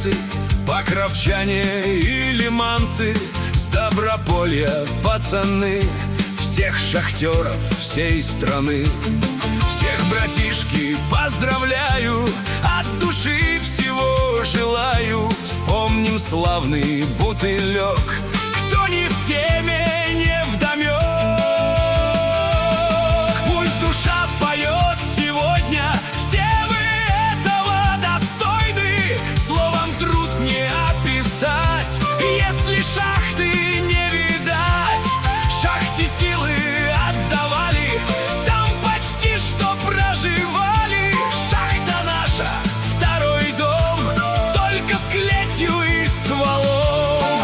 итальянцы, покровчане и лиманцы, Ставрополья пацаны, всех шахтеров всей страны. Всех, братишки, поздравляю, от души всего желаю. Вспомним славный бутылек, кто не в теме, не вдомек. Пусть душа поет сегодня, все вы этого достойны. Словом труд не описать, если шахты не видать. Шахте силы отдавали, там почти что проживали. Шахта наша, второй дом, только с клетью и стволом.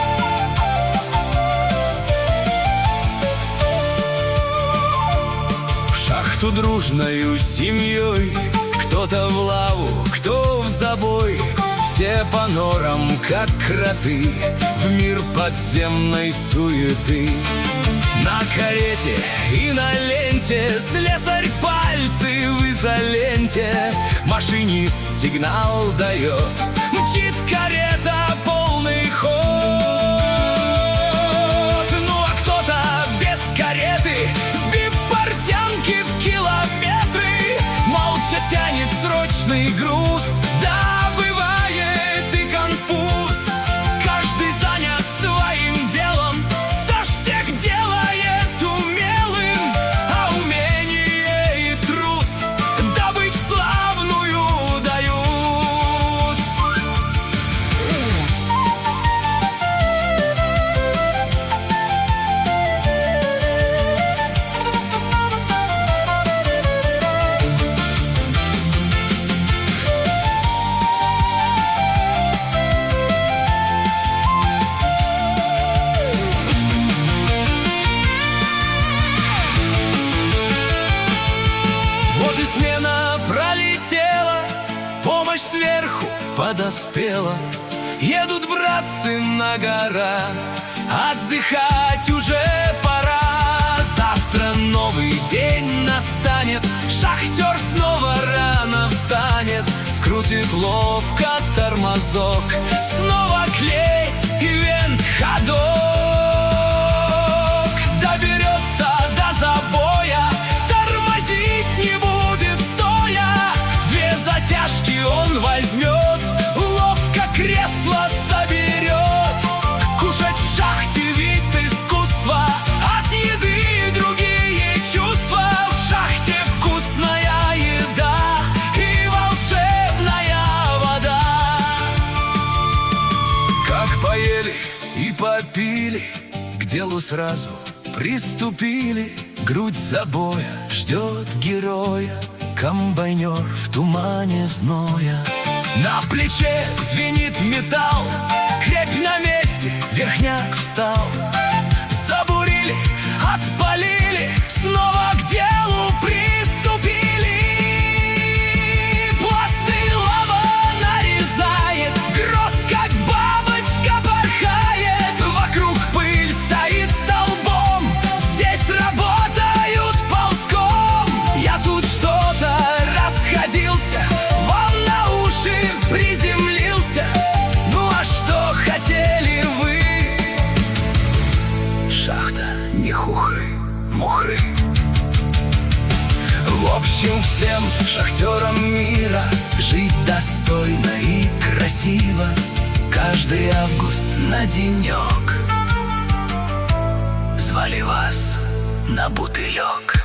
В шахту дружною семьей, кто-то в лаву, кто в забой. Все по норам, как кроты, в мир подземной суеты. На карете и на ленте слесарь пальцы в изоленте. Машинист сигнал дает, мчит карета полный ход. Ну а кто-то без кареты, сбив портянки в километры, молча тянет срочный груз. Да, бывает и конфуз, каждый занят своим делом, стаж всех делает умелым, а умение и труд добыть славную дают. Вот и смена пролетела, помощь сверху подоспела. Едут братцы на гора, отдыхать уже пора. Завтра новый день настанет, шахтер снова рано встанет, скрутит ловко тормозок, снова клеть и вент ходок. Доберется до забоя, тормозить не будет стоя. Две затяжки он возьмет, ловко кресло соберет. Кушать в шахте вид искусства, от еды другие чувства. В шахте вкусная еда и волшебная вода. Как поели и попили, к делу сразу приступили. Грудь забоя ждет героя, комбайнер в тумане зноя. На плече звенит металл, крепь на месте, верхняк встал. Забурили, отпалили, снова к делу приступили. Пласты лава нарезает, гроз как бабочка порхает. Вокруг пыль стоит столбом, здесь работают ползком. Я тут что-то расходился, вам на уши приземлился. Ну а что хотели вы? Шахта не хухры-мухры. В общем, всем шахтерам мира жить достойно и красиво. Каждый август на денек звали вас на бутылек.